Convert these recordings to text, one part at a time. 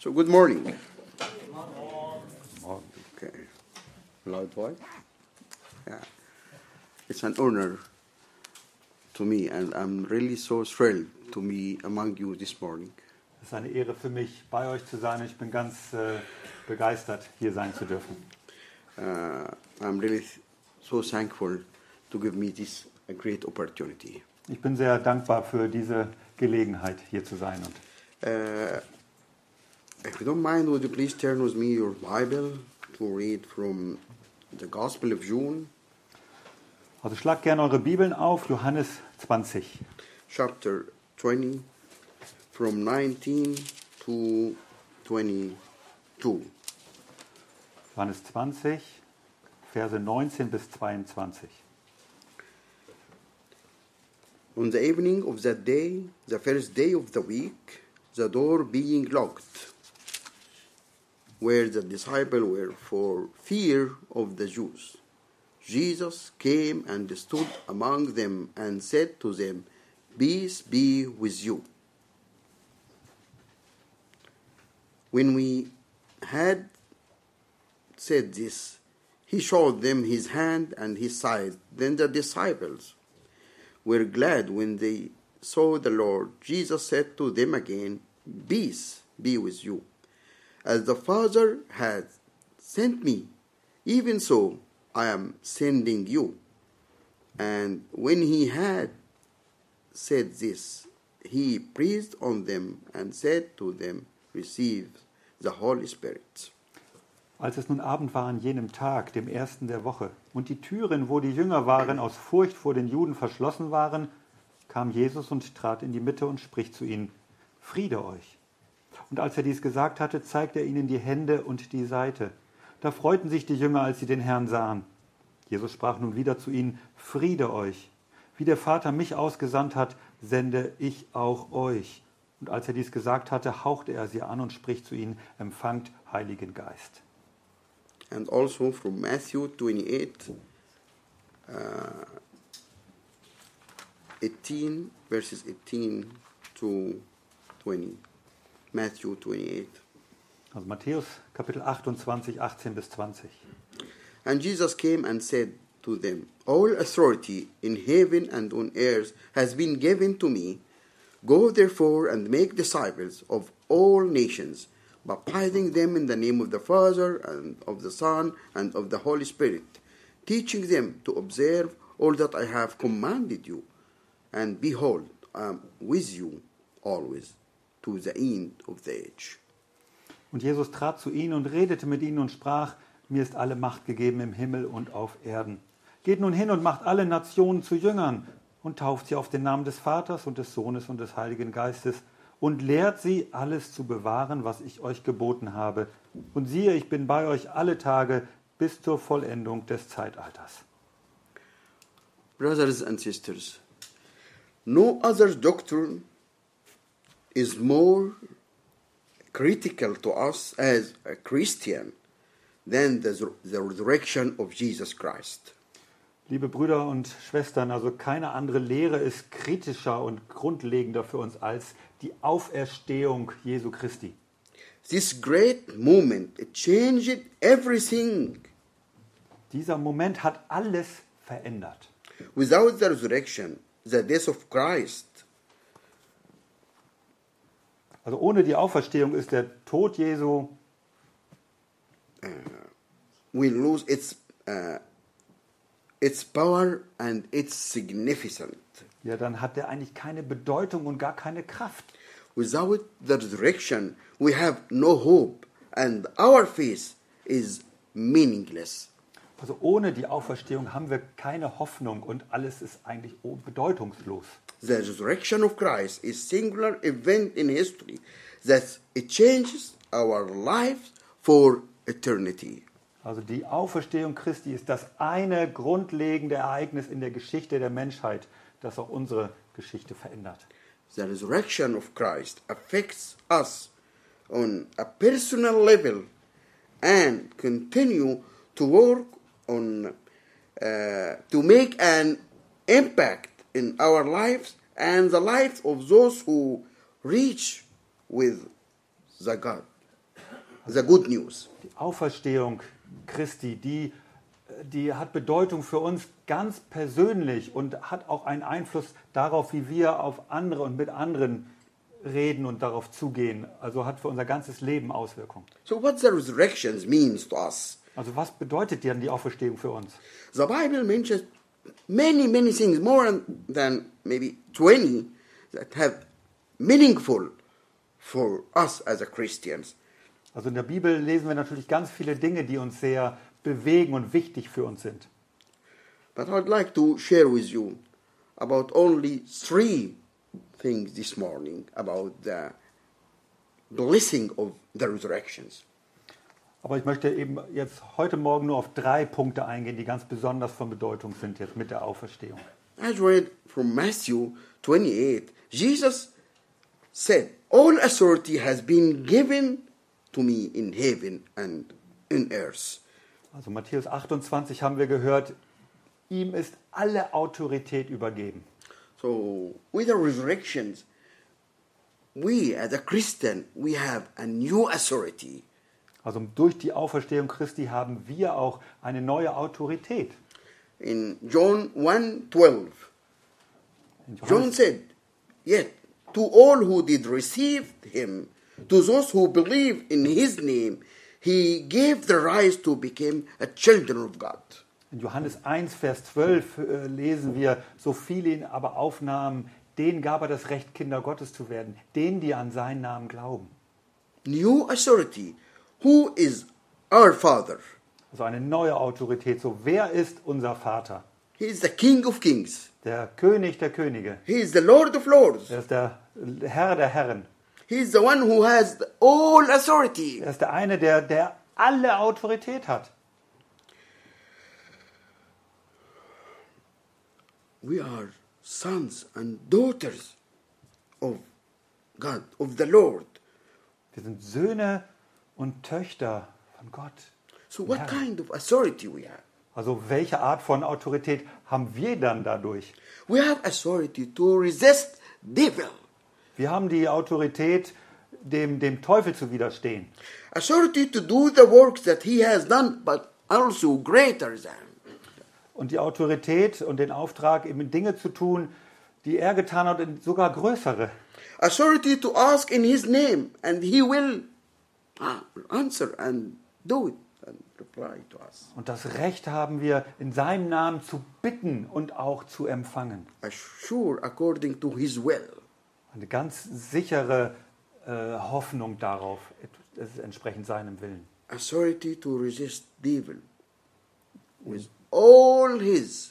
So good morning. Okay. Loud voice. Yeah. It's an honor to me, and I'm really so thrilled to be among you this morning. Es ist eine Ehre für mich, bei euch zu sein. Ich bin ganz begeistert, hier sein zu dürfen. I'm really so thankful to give me this a great opportunity. Ich bin sehr dankbar für diese Gelegenheit, hier zu sein. Und If you don't mind, would you please turn with me your Bible to read from the Gospel of John, also schlagt gerne eure Bibeln auf, Johannes 20. chapter 20, from 19 to 22. Johannes 20, Verse 19 bis 22. On the evening of that day, the first day of the week, the door being locked, where the disciples were for fear of the Jews, Jesus came and stood among them and said to them, "Peace be with you." When we had said this, he showed them his hand and his side. Then the disciples were glad when they saw the Lord. Jesus said to them again, "Peace be with you. As the Father had sent me, even so I am sending you." And when he had said this, he breathed on them and said to them, "Receive the Holy Spirit." Als es nun Abend war an jenem Tag, dem ersten der Woche, und die Türen, wo die Jünger waren, aus Furcht vor den Juden verschlossen waren, kam Jesus und trat in die Mitte und spricht zu ihnen, "Friede euch." Und als er dies gesagt hatte, zeigte er ihnen die Hände und die Seite. Da freuten sich die Jünger, als sie den Herrn sahen. Jesus sprach nun wieder zu ihnen, "Friede euch. Wie der Vater mich ausgesandt hat, sende ich auch euch." Und als er dies gesagt hatte, hauchte er sie an und spricht zu ihnen, "Empfangt Heiligen Geist." And also from Matthew 28, 18, verses 18 to 20. Matthew 28. Also Matthäus Kapitel 28, 18 bis 20. And Jesus came and said to them, "All authority in heaven and on earth has been given to me. Go therefore and make disciples of all nations, baptizing them in the name of the Father and of the Son and of the Holy Spirit, teaching them to observe all that I have commanded you. And behold, I am with you always to the end of the age." Und Jesus trat zu ihnen und redete mit ihnen und sprach, "Mir ist alle Macht gegeben im Himmel und auf Erden. Geht nun hin und macht alle Nationen zu Jüngern und tauft sie auf den Namen des Vaters und des Sohnes und des Heiligen Geistes und lehrt sie, alles zu bewahren, was ich euch geboten habe. Und siehe, ich bin bei euch alle Tage bis zur Vollendung des Zeitalters." Brothers and sisters, no other doctrine is more critical to us as a Christian than the resurrection of Jesus Christ. Liebe Brüder und Schwestern, also keine andere Lehre ist kritischer und grundlegender für uns als die Auferstehung Jesu Christi. This great moment, it changed everything. Dieser Moment hat alles verändert. Without the resurrection, the death of Christ, Also ohne die Auferstehung ist der Tod Jesu will lose its power and its significance. ja, dann hat er eigentlich keine Bedeutung und gar keine Kraft. Without the resurrection, we have no hope, and our faith is meaningless. Also ohne die Auferstehung haben wir keine Hoffnung und alles ist eigentlich bedeutungslos. The resurrection of Christ is a singular event in history that it changes our lives for eternity. Also die Auferstehung Christi ist das eine grundlegende Ereignis in der Geschichte der Menschheit, das auch unsere Geschichte verändert. The resurrection of Christ affects us on a personal level and continue to work on to make an impact in our lives and the life of those who reach with the God. the good news. Die Auferstehung Christi, die hat Bedeutung für uns ganz persönlich und hat auch einen Einfluss darauf, wie wir auf andere und mit anderen reden und darauf zugehen. Also hat für unser ganzes Leben Auswirkungen. So what the resurrection means to us? Also was bedeutet denn die Auferstehung für uns? The Bible mentions many things, more than maybe 20, that have meaningful for us as a Christians. Also in der Bibel lesen wir natürlich ganz viele Dinge, die uns sehr bewegen und wichtig für uns sind. But I'd like to share with you about only 3 things this morning about the blessing of the resurrections. Aber ich möchte eben jetzt heute Morgen nur auf 3 Punkte eingehen, die ganz besonders von Bedeutung sind jetzt mit der Auferstehung. As read from Matthew 28, Jesus said, "All authority has been given to me in heaven and in earth." Also Matthäus 28 haben wir gehört, ihm ist alle Autorität übergeben. So with the resurrections, we as a Christian, we have a new authority. Also durch die Auferstehung Christi haben wir auch eine neue Autorität. In John 1:12, In John Johannes, said, "Yet to all who did receive him, to those who believe in his name, he gave the right to become a children of God." in Johannes 1, Vers 12 lesen wir, so viele ihn aber aufnahmen, denen gab er das Recht, Kinder Gottes zu werden, denen, die an seinen Namen glauben. New authority. Who is our Father? Also eine neue Autorität. So, wer ist unser Vater? He is the King of Kings. Der König der Könige. He is the Lord of Lords. Er ist der Herr der Herren. He is the one who has all authority. Er ist der eine, der alle Autorität hat. We are sons and daughters of God, of the Lord. Wir sind Söhne und Töchter von Gott. So what Ja. kind of authority we have? Also welche Art von Autorität haben wir dann dadurch? We have authority to resist devil. Wir haben die Autorität, dem Teufel zu widerstehen. Authority to do the works that he has done, but also greater than. Und die Autorität und den Auftrag, eben Dinge zu tun, die er getan hat, und sogar größere. Authority to ask in his name, and he will answer and do it and reply to us. Und das Recht haben wir, in seinem Namen zu bitten und auch zu empfangen. Assure according to his will. Eine ganz sichere Hoffnung darauf, es ist entsprechend seinem Willen. Authority to resist devil with all his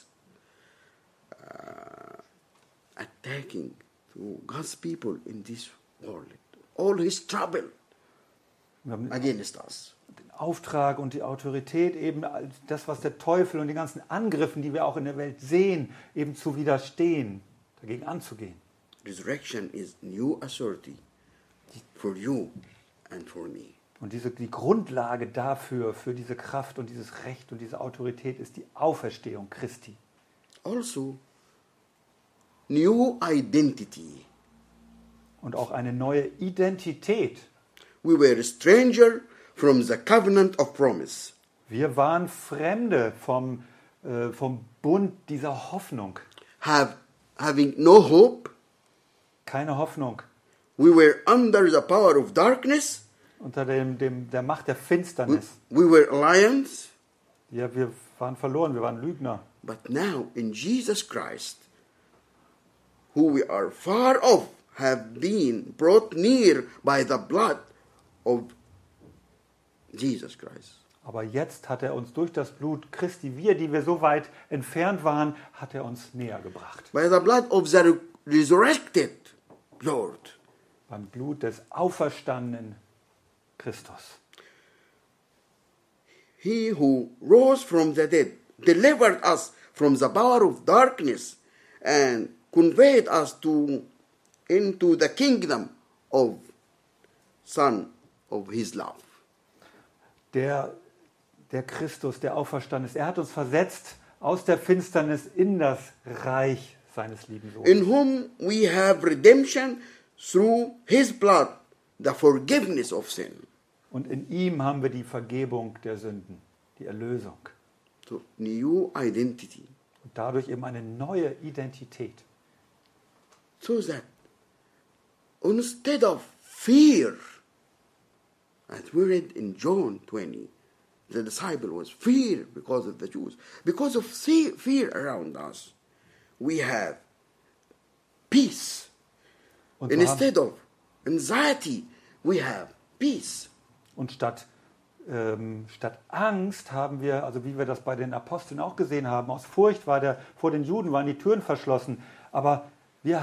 attacking to God's people in this world, all his trouble Wir haben against us. den Auftrag und die Autorität, eben das, was der Teufel und die ganzen Angriffen, die wir auch in der Welt sehen, eben zu widerstehen, dagegen anzugehen. Resurrection is new authority for you and for me. Und die Grundlage dafür, für diese Kraft und dieses Recht und diese Autorität ist die Auferstehung Christi. Also, new identity. Und auch eine neue Identität. We were a stranger from the covenant of promise. Wir waren Fremde vom Bund dieser Hoffnung. Having no hope, Keine Hoffnung. we were under the power of darkness. Unter der Macht der Finsternis. We were lions. Ja, wir waren verloren, wir waren Lügner. But now in Jesus Christ, who we are far off, have been brought near by the blood of Jesus Christ. Aber jetzt hat er uns durch das Blut Christi, die wir so weit entfernt waren, hat er uns näher gebracht. By the blood of the resurrected Lord. Beim Blut des auferstandenen Christus. He who rose from the dead delivered us from the power of darkness and conveyed us into the kingdom of Son of his love. Der Christus, der auferstanden ist, er hat uns versetzt aus der Finsternis in das Reich seines lieben Sohnes. In whom we have redemption through his blood, the forgiveness of sin. Und in ihm haben wir die Vergebung der Sünden, die Erlösung. So, new identity. Und dadurch eben eine neue Identität. So that instead of fear, as we read in John 20, the disciple was fear because of the Jews. Because of fear around us, we have peace. Und, And instead of anxiety, we have peace. und statt Angst haben wir, also wie wir das bei den Aposteln auch gesehen haben, aus Furcht vor den Juden waren die Türen verschlossen. Aber wir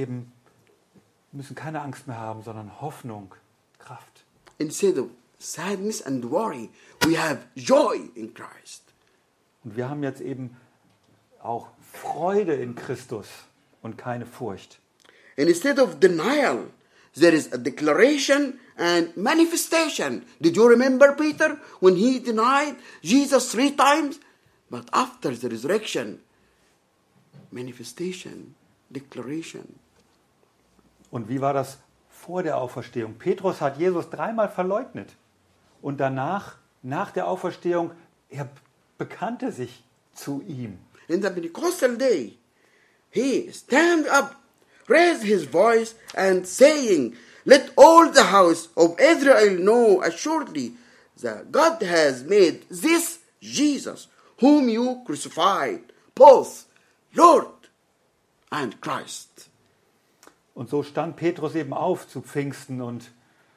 müssen keine Angst mehr haben, sondern Hoffnung, Kraft. Instead of sadness and worry, we have joy in Christ. Und wir haben jetzt eben auch Freude in Christus und keine Furcht. And instead of denial, there is a declaration and manifestation. Did you remember Peter when he denied Jesus 3 times? But after the resurrection, manifestation, declaration. Und wie war das vor der Auferstehung? Petrus hat Jesus 3-mal verleugnet. Und danach, nach der Auferstehung, er bekannte sich zu ihm. In the Pentecostal day, he stand up, raised his voice and saying, let all the house of Israel know assuredly that God has made this Jesus, whom you crucified, both Lord and Christ. Und so stand Petrus eben auf zu Pfingsten und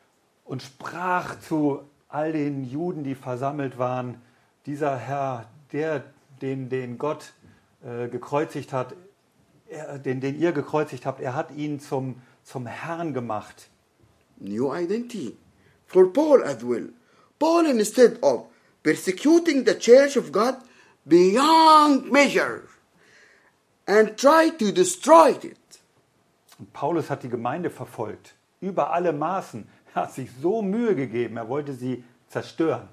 sprach zu all den Juden, die versammelt waren, dieser Herr, den Gott gekreuzigt hat, den ihr gekreuzigt habt, er hat ihn zum Herrn gemacht. New identity for Paul as well. Paul, instead of persecuting the church of God beyond measure and try to destroy it, Und Paulus hat die Gemeinde verfolgt, über alle Maßen. Er hat sich so Mühe gegeben, er wollte sie zerstören.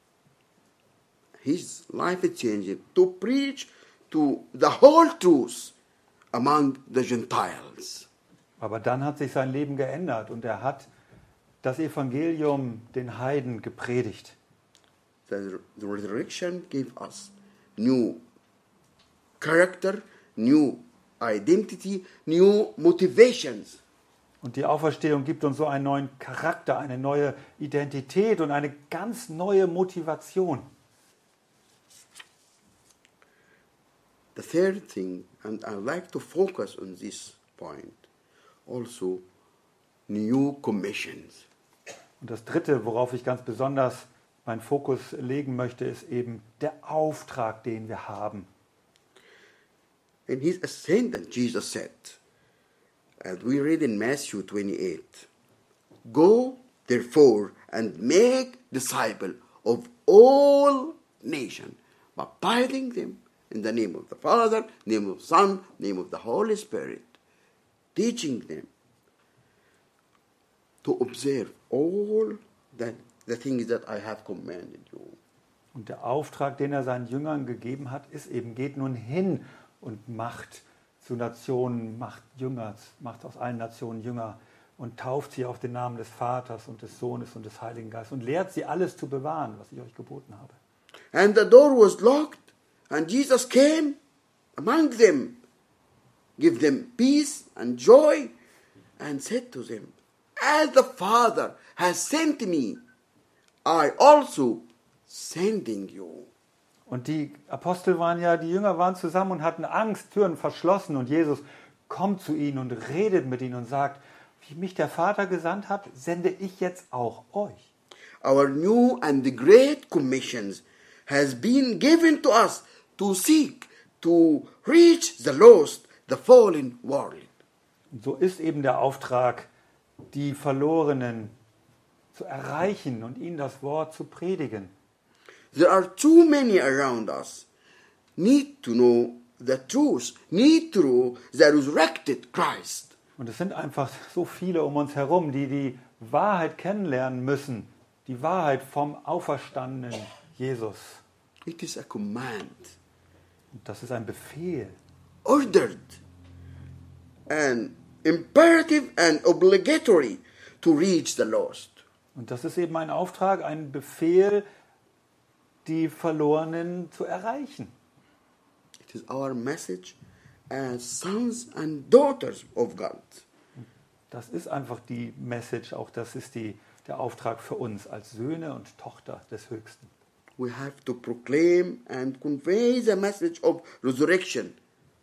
his life is changing to preach to the whole truth among the Gentiles. Aber dann hat sich sein Leben geändert und er hat das Evangelium den Heiden gepredigt. The resurrection gave us new character, new identity, new motivations. Und die Auferstehung gibt uns so einen neuen Charakter, eine neue Identität und eine ganz neue Motivation. The third thing, and I'd like to focus on this point, also new commissions. Und das Dritte, worauf ich ganz besonders meinen Fokus legen möchte, ist eben der Auftrag, den wir haben. In his ascendant, Jesus said, as we read in Matthew 28, go therefore and make disciples of all nations, baptizing them in the name of the Father, name of the Son, name of the Holy Spirit, teaching them to observe all the things that I have commanded you. Und der Auftrag, den er seinen Jüngern gegeben hat, ist eben, geht nun hin und macht zu Nationen, macht aus allen Nationen Jünger und tauft sie auf den Namen des Vaters und des Sohnes und des Heiligen Geistes und lehrt sie alles zu bewahren, was ich euch geboten habe. And the door was locked, and Jesus came among them, give them peace and joy, and said to them, as the Father has sent me, I also sending you. Und die Jünger waren zusammen und hatten Angst, Türen verschlossen. Und Jesus kommt zu ihnen und redet mit ihnen und sagt, wie mich der Vater gesandt hat, sende ich jetzt auch euch. Our new and great commissions has been given to us to seek, to reach the lost, the fallen world. Und so ist eben der Auftrag, die Verlorenen zu erreichen und ihnen das Wort zu predigen. There are too many around us need to know the truth, need to know the resurrected Christ. Und es sind einfach so viele um uns herum, die die Wahrheit kennenlernen müssen, die Wahrheit vom auferstandenen Jesus. It is a command, Und das ist ein Befehl, ordered, and imperative and obligatory to reach the lost. Und das ist eben ein Auftrag, ein Befehl, die Verlorenen zu erreichen. It is our message as sons and daughters of God. Das ist einfach die Message, auch das ist der Auftrag für uns als Söhne und Tochter des Höchsten. We have to proclaim and convey the message of resurrection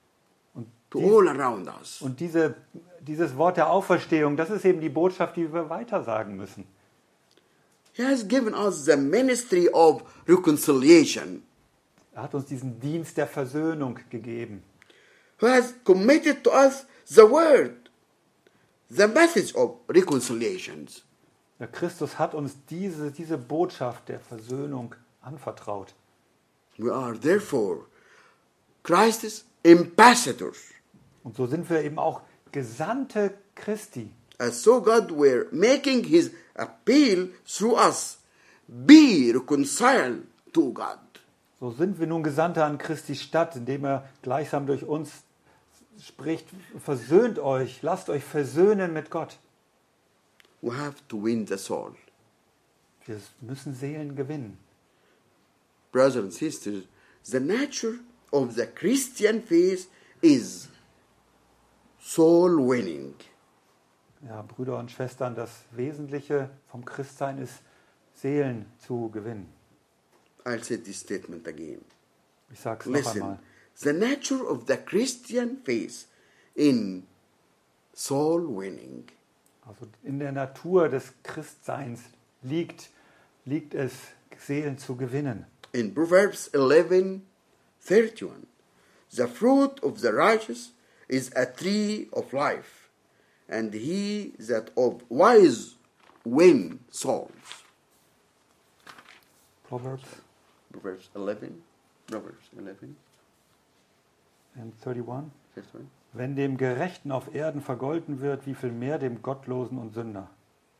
to all around us. Und dieses Wort der Auferstehung, das ist eben die Botschaft, die wir weitersagen müssen. He has given us the ministry of reconciliation. Er hat uns diesen Dienst der Versöhnung gegeben. Who has committed to us the word, the message of reconciliations. Der Christus hat uns diese Botschaft der Versöhnung anvertraut. We are therefore Christ's ambassadors. Und so sind wir eben auch Gesandte Christi. As so God were making his appeal through us. Be reconciled to God. So sind wir nun Gesandte an Christi Stadt, indem er gleichsam durch uns spricht, versöhnt euch, lasst euch versöhnen mit Gott. We have to win the soul. Wir müssen Seelen gewinnen. Brothers and sisters, the nature of the Christian faith is soul winning. Ja, Brüder und Schwestern, das Wesentliche vom Christsein ist, Seelen zu gewinnen. I'll say this statement again. Ich sage es noch Listen, einmal. the nature of the Christian faith in soul winning. Also in der Natur des Christseins liegt es, Seelen zu gewinnen. In Proverbs 11:31, the fruit of the righteous is a tree of life, and he that of wise win souls. Proverbs Proverbs 11. and 31. 31. Wenn dem Gerechten auf Erden vergolten wird, wie viel mehr dem Gottlosen und Sünder.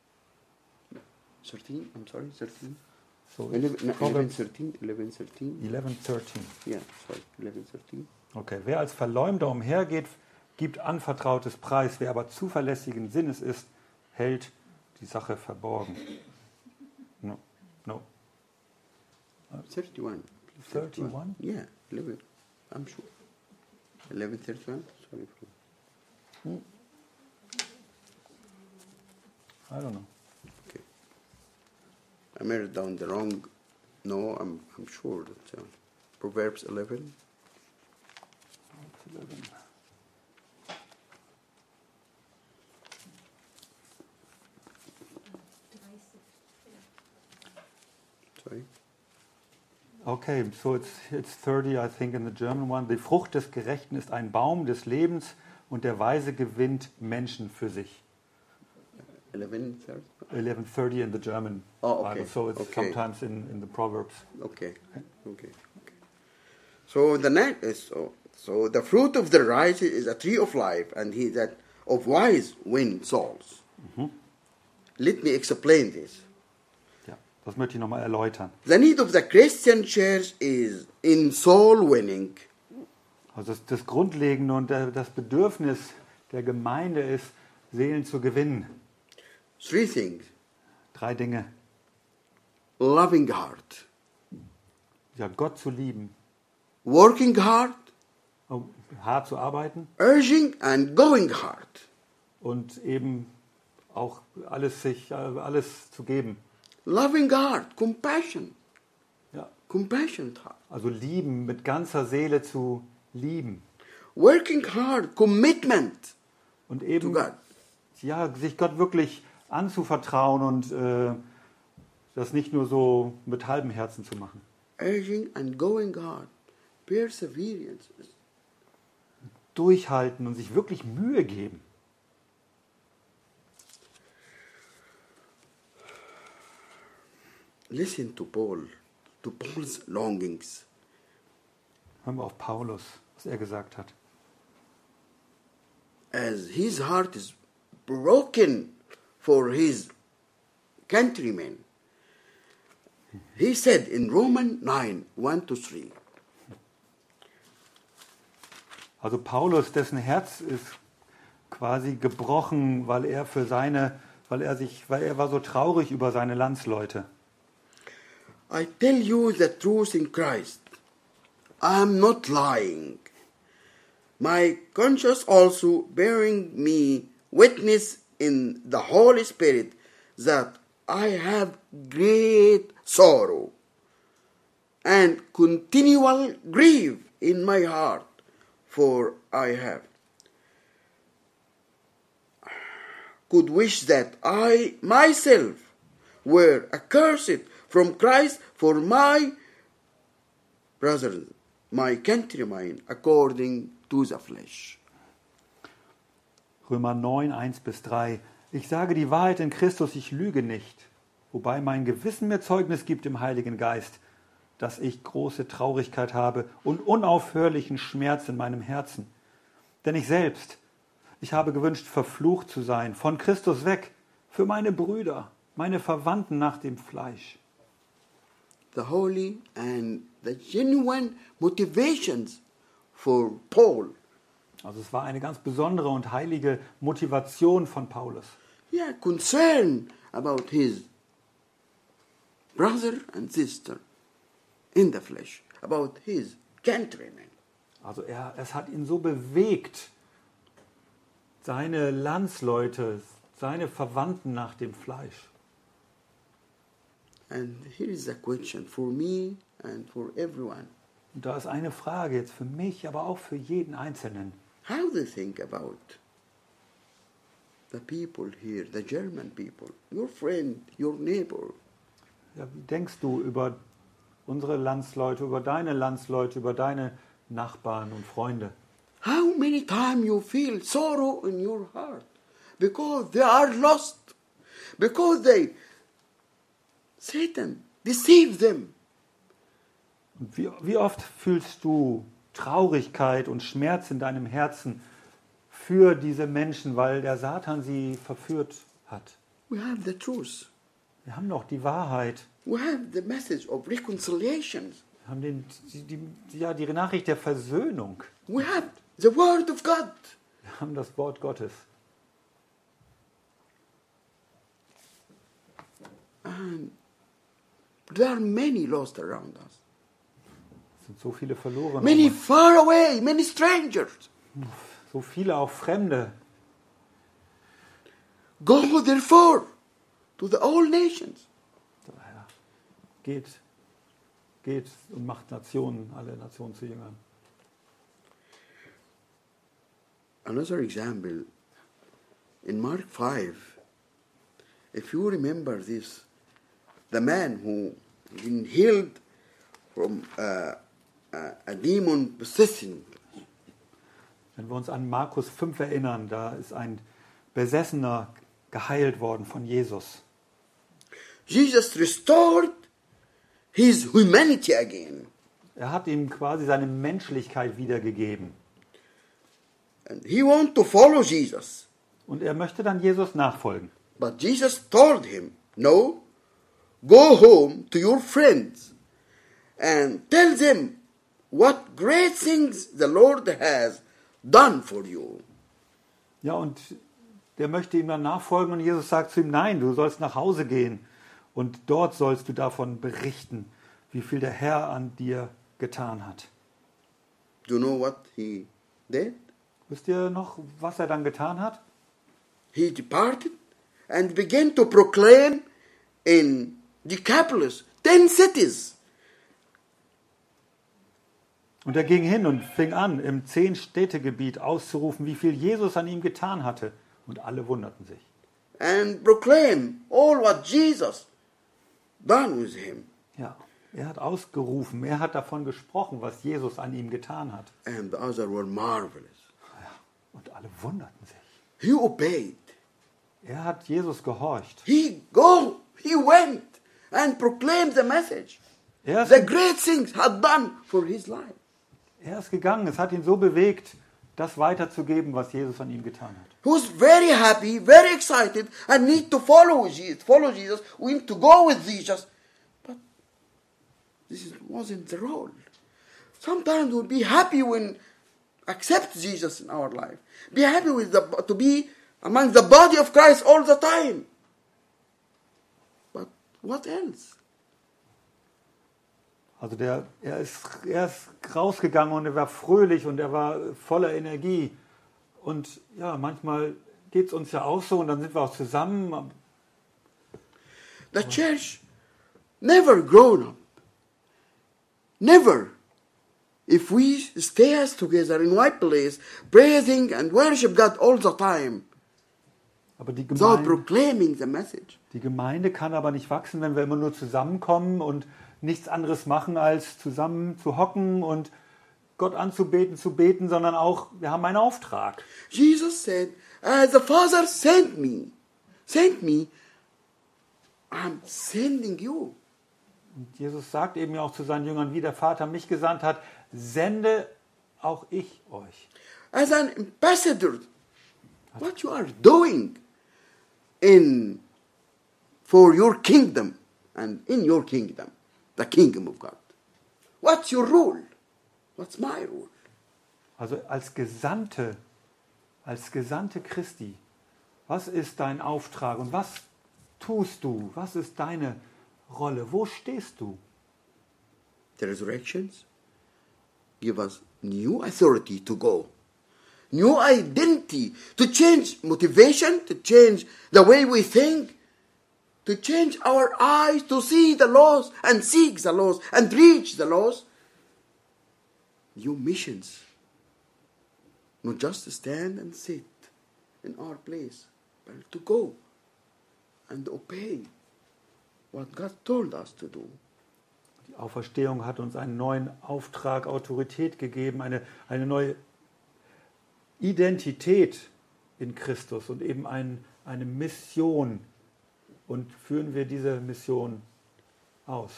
13, I'm sorry, 13. So 11, no, Proverbs 11:13. 11:13. Yeah, sorry, 11:13. Okay, wer als Verleumder umhergeht, gibt anvertrautes Preis. Wer aber zuverlässigen Sinnes ist, hält die Sache verborgen. No. 31. 31? Yeah, 11. I'm sure. 11:31. Sorry. I don't know. Okay. I made it down the wrong. No, I'm sure that Proverbs 11. 11. Sorry. Okay, so it's 30, I think, in the German one. Die Frucht des Gerechten ist ein Baum des Lebens und der Weise gewinnt Menschen für sich. 11:30. 11:30 in the German Oh, okay. Bible, so it's Okay. sometimes in the Proverbs. Okay. So so the fruit of the righteous is a tree of life, and he that of wise win souls. Let me explain this. Ja, das möchte ich nochmal erläutern. The need of the Christian church is in soul winning. Also das Grundlegende und das Bedürfnis der Gemeinde ist, Seelen zu gewinnen. 3 things. 3 Dinge. Loving hard, Ja, Gott zu lieben, working hard, hart zu arbeiten urging and going hard. und eben auch alles zu geben. Loving hard, compassion, Ja, compassionate heart. also lieben, mit ganzer Seele zu lieben. Working hard, commitment Und to eben God. ja, sich Gott wirklich anzuvertrauen und das nicht nur so mit halbem Herzen zu machen. Urging and going hard, perseverance. Durchhalten und sich wirklich Mühe geben. Listen to Paul's longings. Hören wir auf Paulus, was er gesagt hat. As his heart is broken for his countrymen. He said in Romans 9, 1-3. Also Paulus, dessen Herz ist quasi gebrochen, weil er für seine weil er war so traurig über seine Landsleute. I tell you the truth in Christ. I am not lying. My conscience also bearing me witness in the Holy Spirit that I have great sorrow and continual grief in my heart, for I could wish that I myself were accursed from Christ for my brothers, my countrymen, according to the flesh. Römer 9, 1-3. Ich sage die Wahrheit in Christus, ich lüge nicht, wobei mein Gewissen mir Zeugnis gibt im Heiligen Geist, dass ich große Traurigkeit habe und unaufhörlichen Schmerz in meinem Herzen. Denn ich habe gewünscht, verflucht zu sein, von Christus weg, für meine Brüder, meine Verwandten nach dem Fleisch. The holy and the genuine motivations for Paul. Also es war eine ganz besondere und heilige Motivation von Paulus. Yeah, concern about his brother and sister in the flesh, about his countrymen. Also es hat ihn so bewegt, seine Landsleute, seine Verwandten nach dem Fleisch. And here is a question for me and for everyone. Und da ist eine Frage jetzt für mich, aber auch für jeden Einzelnen. How do you think about the people here, the German people, your friend, your neighbor? Ja, wie denkst du über unsere Landsleute, über deine Landsleute, über deine Nachbarn und Freunde? How many times you feel sorrow in your heart because they are lost, because Satan deceived them. Und wie oft fühlst du Traurigkeit und Schmerz in deinem Herzen für diese Menschen, weil der Satan sie verführt hat? We have the truth. Wir haben doch die Wahrheit. We have the message of reconciliation. Wir haben die Nachricht der Versöhnung. We have the word of God. Wir haben das Wort Gottes. And there are many lost around us. Es sind so viele verloren. Many far away, many strangers. So viele auch Fremde. Go therefore to the all nations. Daher geht und macht alle Nationen zu Jüngern. Another example, in Mark 5, if you remember this, the man who been healed from a demon possession. Wenn wir uns an Markus 5 erinnern, da ist ein Besessener geheilt worden von Jesus. Jesus restored his humanity again. Er hat ihm quasi seine Menschlichkeit wiedergegeben. And he wanted to follow Jesus. Und er möchte dann Jesus nachfolgen. But Jesus told him, no, go home to your friends and tell them what great things the Lord has done for you. Ja, und der möchte ihm dann nachfolgen und Jesus sagt zu ihm, nein, du sollst nach Hause gehen und dort sollst du davon berichten, wie viel der Herr an dir getan hat. Do you know what he did? Wisst ihr noch, was er dann getan hat? He departed and began to proclaim in Decapolis, 10 cities. Und er ging hin und fing an, im 10-Städtegebiet auszurufen, wie viel Jesus an ihm getan hatte. Und alle wunderten sich. And proclaim all what Jesus done with him. Ja, er hat ausgerufen, er hat davon gesprochen, was Jesus an ihm getan hat. And the others were marvelous. Ja, und alle wunderten sich. He obeyed. Er hat Jesus gehorcht. He went and proclaimed the message. The great things had done for his life. Er ist gegangen, es hat ihn so bewegt, das weiterzugeben, was Jesus an ihm getan hat. He was very happy, very excited, and need to follow Jesus, we need to go with Jesus. But this wasn't the role. Sometimes we'll be happy when accept Jesus in our life. Be happy to be among the body of Christ all the time. What else? Also er ist rausgegangen und er war fröhlich und er war voller Energie. Und ja, manchmal geht es uns ja auch so und dann sind wir auch zusammen. The church never grown up. Never. If we stay as together in one place, praising and worship God all the time, Aber without proclaiming the message. Die Gemeinde kann aber nicht wachsen, wenn wir immer nur zusammenkommen und nichts anderes machen, als zusammen zu hocken und Gott anzubeten, zu beten, sondern auch, wir haben einen Auftrag. Jesus said, as the Father sent me, I'm sending you. Und Jesus sagt eben ja auch zu seinen Jüngern, wie der Vater mich gesandt hat, sende auch ich euch. As an ambassador, what you are doing for your kingdom and in your kingdom, the kingdom of God. What's your role? What's my role? Also als Gesandte Christi, was ist dein Auftrag und was tust du? Was ist deine Rolle? Wo stehst du? The resurrections give us new authority to go, new identity, to change motivation, to change the way we think, to change our eyes to see the lost and seek the lost and reach the lost. New missions. Not just to stand and sit in our place, but to go and obey what God told us to do. Die Auferstehung hat uns einen neuen Auftrag, Autorität gegeben, eine neue Identität in Christus und eben eine Mission. Und führen wir diese Mission aus.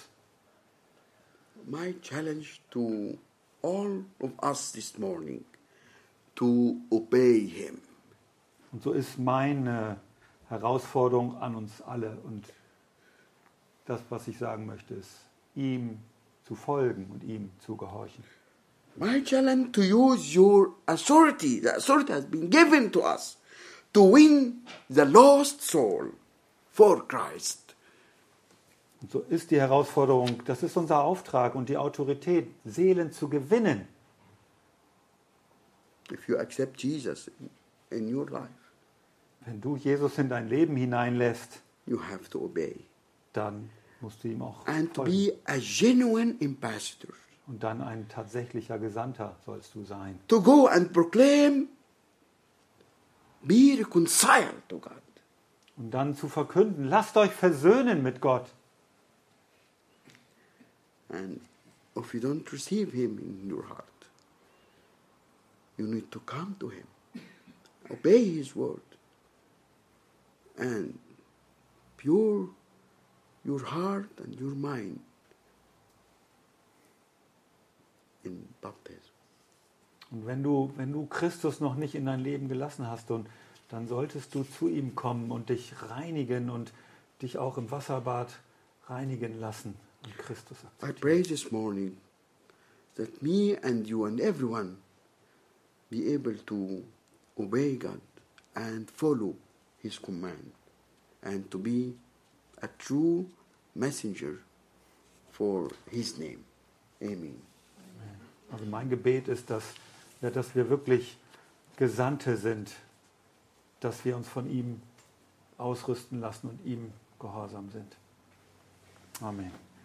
My challenge to all of us this morning to obey Him. Und so ist meine Herausforderung an uns alle. Und das, was ich sagen möchte, ist, ihm zu folgen und ihm zu gehorchen. My challenge to use your authority. The authority has been given to us to win the lost soul for Christ. Und so ist die Herausforderung, das ist unser Auftrag und die Autorität, Seelen zu gewinnen. If you accept Jesus in your life, Wenn du Jesus in dein Leben hineinlässt, you have to obey. dann musst du ihm auch And to folgen. be a genuine ambassador. Und dann ein tatsächlicher Gesandter sollst du sein. To go and proclaim, be reconciled to God. Und dann zu verkünden, lasst euch versöhnen mit Gott. And if you don't receive Him in your heart, you need to come to Him. Obey His word. And pure your heart and your mind in baptism. Und wenn du Christus noch nicht in dein Leben gelassen hast, dann solltest du zu ihm kommen und dich reinigen und dich auch im Wasserbad reinigen lassen und Christus I akzeptieren. pray this morning that me and you and everyone be able to obey God and follow His command and to be a true messenger for His name. Amen. Also mein Gebet ist, dass wir wirklich Gesandte sind, dass wir uns von ihm ausrüsten lassen und ihm gehorsam sind. Amen.